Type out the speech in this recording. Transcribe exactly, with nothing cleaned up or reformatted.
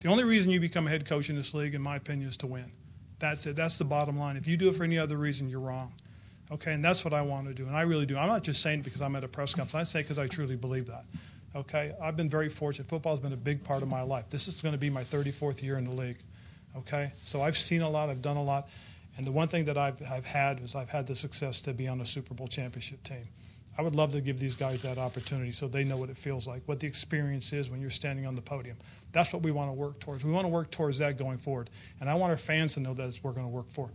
The only reason you become a head coach in this league, in my opinion, is to win. That's it. That's the bottom line. If you do it for any other reason, you're wrong. Okay, and that's what I want to do, and I really do. I'm not just saying it because I'm at a press conference. I say it because I truly believe that. Okay, I've been very fortunate. Football has been a big part of my life. This is going to be my thirty-fourth year in the league. Okay, so I've seen a lot. I've done a lot. And the one thing that I've, I've had is I've had the success to be on a Super Bowl championship team. I would love to give these guys that opportunity so they know what it feels like, what the experience is when you're standing on the podium. That's what we want to work towards. We want to work towards that going forward. And I want our fans to know that it's what we're going to work for.